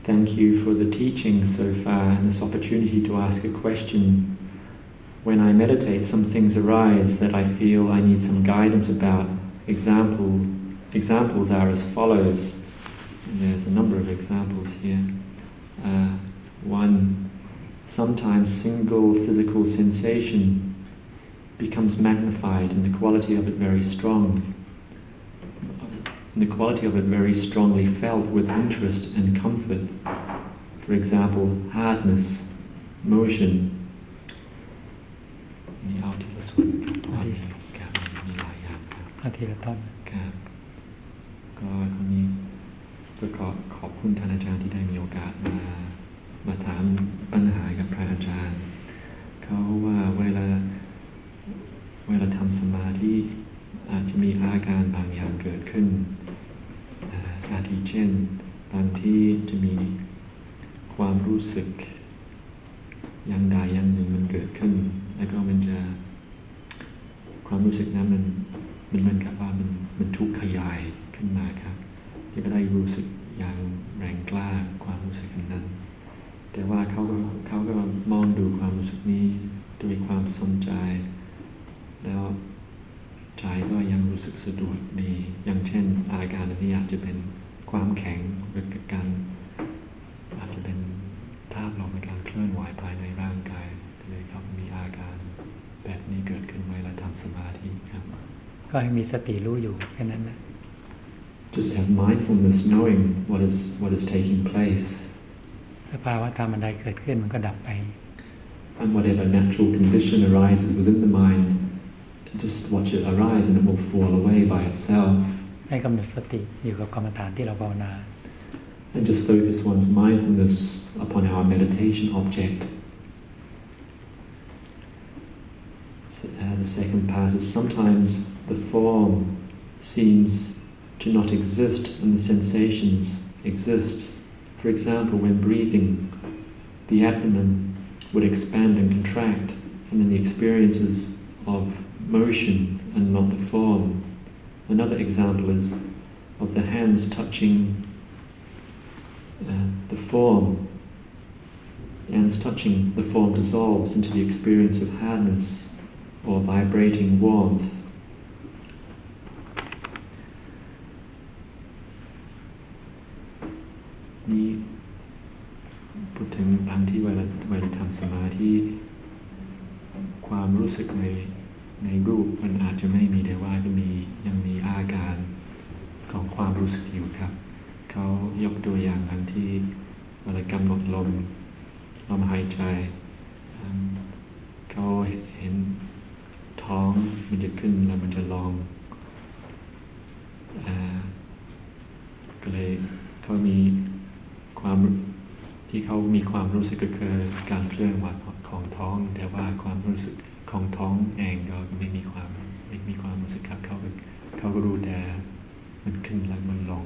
Thank you for the teaching so far and this opportunity to ask a question. When I meditate, some things arise that I feel I need some guidance about. Examples are as follows. And there's a number of examples here. One, sometimes single physical sensation becomes magnified and the quality of it very strong. And the quality of it very strongly felt with interest and comfort. For example, hardness, motion. นี่เอาทีละส่วนครับมีหลายอย่างครับเอาทีละต้นครับก็คนนี้ก็ขอบคุณท่านอาจารย์ที่ได้มีโอกาสมาถามปัญหากับพระอาจารย์เขาว่าเวลาทำสมาธิอาจจะมีอาการบางอย่างเกิดขึ้นอาทิเช่นบางที่จะมีความรู้สึกอย่างใดอย่างหนึ่งมันเกิดขึ้นแล้วก็มันจะความรู้สึกนั้นมันเหมือนกับว่ามันถูกขยายขึ้นมาครับที่ก็ได้รู้สึกอย่างแรงกล้าความรู้สึกนั้นแต่ว่าเขาก็มองดูความรู้สึกนี้ด้วยความสนใจแล้วใจก็ยังรู้สึกสะดวกดีอย่างเช่นอาการนี้อาจจะเป็นความแข็งหรือการอาจจะเป็นธาตุลมในการเคลื่อนไหวภายในร่างกายเลยครับมีอาการแบบนี้เกิดขึ้นเวลาทำสมาธิครับก็ให้มีสติรู้อยู่แค่นั้นนะ Just have mindfulness knowing what is taking place สภาวะธรรมใดเกิดขึ้นมันก็ดับไป And whatever natural condition arises within the mind just watch it arise and it will fall away by itself ให้กำหนดสติอยู่กับกรรมฐานที่เราภาวนา And just focus one's mindfulness upon our meditation object. The second part is sometimes the form seems to not exist and the sensations exist. For example, when breathing, the abdomen would expand and contract, and then the experiences of motion and not the form. Another example is of the hands touching the form. The hands touching the form dissolves into the experience of hardness or vibrating warmth. Ni พูดถึงบางที่เวลาทำสมาธิความรู้สึกในรูปมันอาจจะไม่มีแต่ว่ายังมีอาการของความรู้สึกอยู่ครับเขายกตัวอย่างบางที่เวลากำหนดลมหายใจเขาเห็นท้องมันจะขึ้นแล้วมันจะลงก็เลยเขามีความที่เขามีความรู้สึกก็คือการเคลื่อนไหวของท้องแต่ว่าความรู้สึกของท้องเองก็ไม่มีความรู้สึกครับเขาก็รู้แต่มันขึ้นแล้วมันลง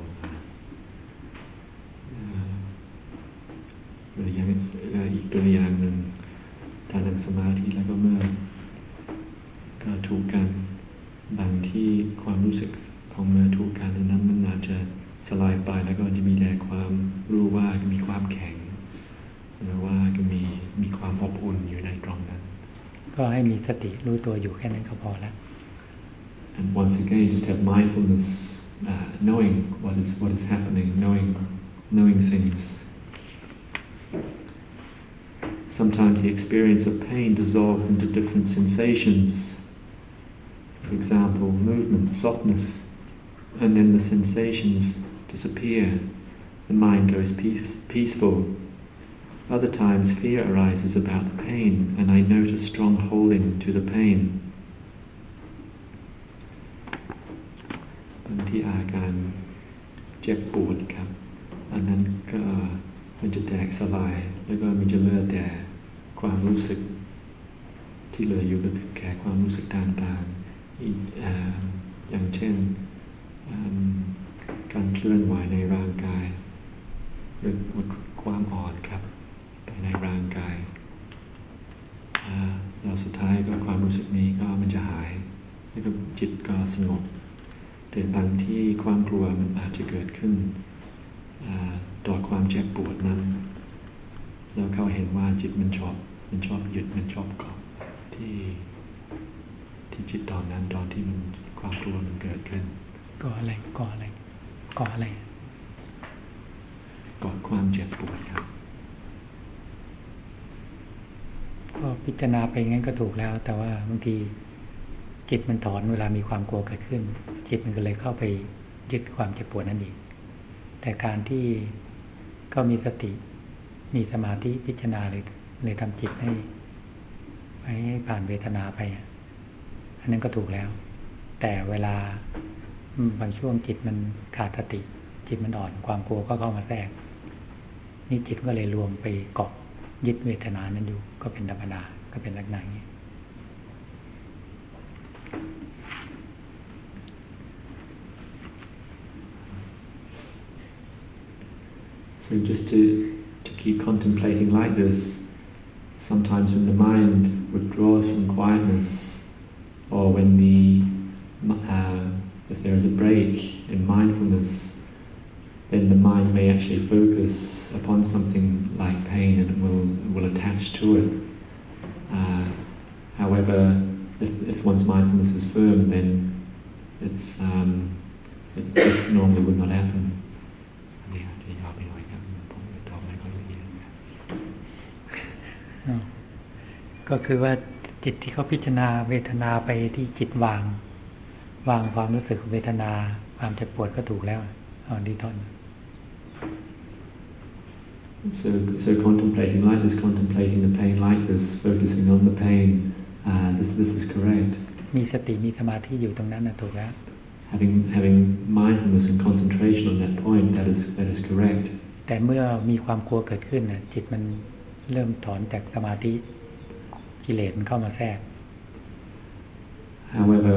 หรืออย่างอีกตัวอย่างหนึ่งการนั่งสมาธิแล้วก็เมื่อก็ถูกกันบางที่ความรู้สึกของเมื่อถูกกันนั้นมันอาจจะสลายไปแล้วก็จะมีแต่ความรู้ว่ามีความแข็งหรือว่าก็มีความอบอุ่นอยู่ในตรงนั้นก็ให้มีสติรู้ตัวอยู่แค่นั้นก็พอแล้ว And once again just have mindfulness knowing what is happening knowing things Sometimes the experience of pain dissolves into different sensations. For example, movement, softness, and then the sensations disappear. The mind goes peaceful. Other times fear arises about the pain, and I note a strong holding to the pain. บางที่อาการเจ็บปวดครับอันนั้นก็มันจะแตกสลายแล้วก็มันจะเหลือแต่ความรู้สึกที่เหลืออยู่ก็คือแค่ความรู้สึกต่างๆอย่างเช่นการเคลื่อนไหวในร่างกายหรือความอ่อนครับไปในร่างกายแล้วสุดท้ายก็ความรู้สึกนี้ก็มันจะหายแล้วก็จิตก็สงบแต่บางที่ความกลัวมันอาจจะเกิดขึ้นต่อความเจ็บปวดนั้นแล้วเขาเห็นว่าจิตมันชอบยึดมันชอบเกาะที่จิตตอนนั้นตอนที่มันความกลัวมันเกิดขึ้นก่ออะไรเกาะความเจ็บปวดครับก็พิจารณาไปงั้นก็ถูกแล้ว แต่ว่าบางทีจิตมันถอนเวลามีความกลัวเกิดขึ้นจิตมันก็เลยเข้าไปยึดความเจ็บปวดนั่นเองแต่การที่ก็มีสติมีสมาธิพิจารณาเลยทำจิตให้ผ่านเวทนาไปอันนั้นก็ถูกแล้วแต่เวลาบางช่วงจิตมันขาดสติจิตมันอ่อนความกลัวก็เข้ามาแทรกนี่จิตก็เลยรวมไปเกาะยึดเวทนานั้นอยู่ก็เป็นธรรมดาก็เป็นลักษณะนี้ So just to keep contemplating like this, sometimes when the mind withdraws from quietness, or when if there is a break in mindfulness, then the mind may actually focus upon something like pain and it will attach to it. However, if one's mindfulness is firm, then it just normally would not happen. ก็คือว่าจิตที่เขาพิจารณาเวทนาไปที่จิตวางความรู้สึกเวทนาความเจ็บปวดก็ถูกแล้วดีท่อน So contemplating like this, contemplating the pain like this, focusing on the pain, this is correct. มีสติมีสมาธิอยู่ตรงนั้นถูกแล้ว Having mindfulness and concentration on that point, that is correct. แต่เมื่อมีความกลัวเกิดขึ้นจิตมันเริ่มถอนจากสมาธิกิเลสมันเข้ามาแทรก However,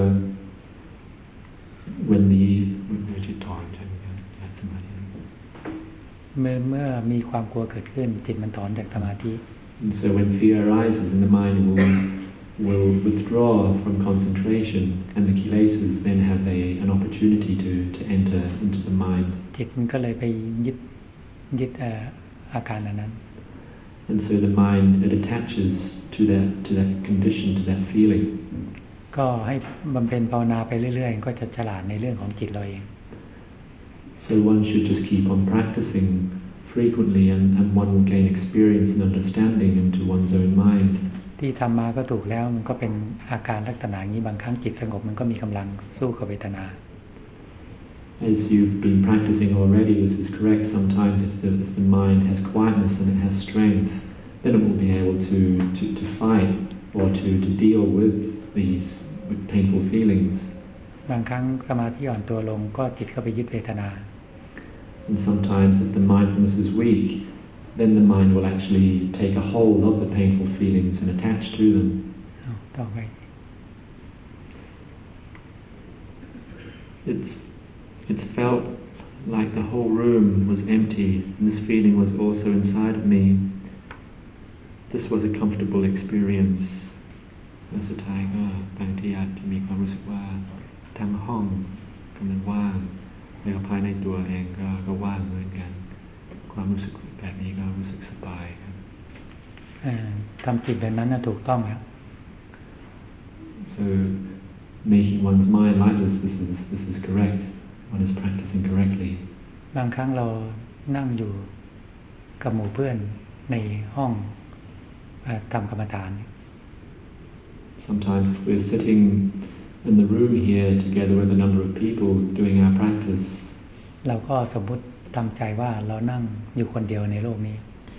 whenจิตถอนจากสมาธิเมื่อมีความกลัวเกิดขึ้นจิตมันถอนจากสมาธิ And so when fear arises and the mind will withdraw from concentration and the kilesas then have an opportunity to enter into the mind. จิตมันก็เลยไปยึดอาการนั้น And so the mind it attaches to that condition, to that feeling. ก็ให้บำเพ็ญภาวนาไปเรื่อยๆก็จะฉลาดในเรื่องของจิตเราเอง So one should just keep on practicing frequently and one will gain experience and understanding into one's own mind. ที่ทำมาก็ถูกแล้วมันก็เป็นอาการลักษณะนี้บางครั้งจิตสงบมันก็มีกำลังสู้กับเวทนา As you've been practicing already, this is correct. Sometimes if the mind has quietness and it has strength, then it will be able to fight or to deal with these painful feelings. บางครั้งสมาธิอ่อนตัวลงก็จิตเข้าไปยึดเวทนา And sometimes if the mindfulness is weak, then the mind will actually take a hold of the painful feelings and attach to them. ต่อไป It's felt like the whole room was empty, and this feeling was also inside of me. This was a comfortable experience. และสุดท้ายก็บางทีอาจจะมีความรู้สึกว่าทั้งห้องกำลังว่างแล้วภายในตัวเองก็ว่างเหมือนกันความรู้สึกแบบนี้ก็รู้สึกสบายครับทำจิตแบบนั้นถูกต้องแล้ว So making one's mind like this is correct. One is practicing correctly. บางครั้งเรานั่งอยู่กับหมู่เพื่อนในห้องทำกรรมฐาน Sometimes we're sitting in the room here together with a number of people doing our practice. เราก็สมมุติทำใจว่าเรานั่งอยู่คนเดียวในโลกนี้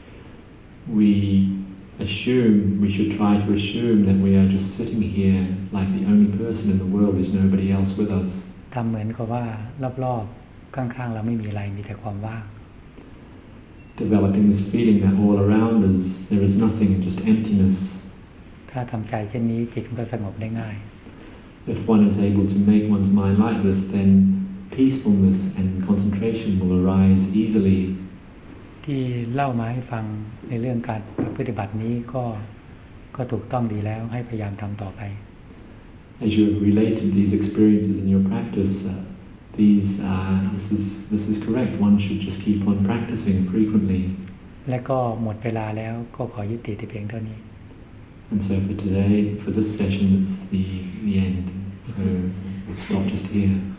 We should try to assume that we are just sitting here like the only person in the world, there's nobody else with us. ทำเหมือนกับว่ารอบๆข้างๆเราไม่มีอะไรมีแต่ความว่าง Developing this feeling that all around us there is nothing, just emptiness. ถ้าทำใจเช่นนี้จิตก็สงบได้ง่าย If one is able to make one's mind like this, then peacefulness and concentration will arise easily. ที่เล่ามาให้ฟังในเรื่องการปฏิบัตินี้ก็ถูกต้องดีแล้วให้พยายามทำต่อไป As you have related these experiences in your practice, this is correct. One should just keep on practicing frequently. และก็หมดเวลาแล้วก็ขอยุติแต่เพียงเท่านี้ And so for today, for this session, it's the end. So we'll stop just here.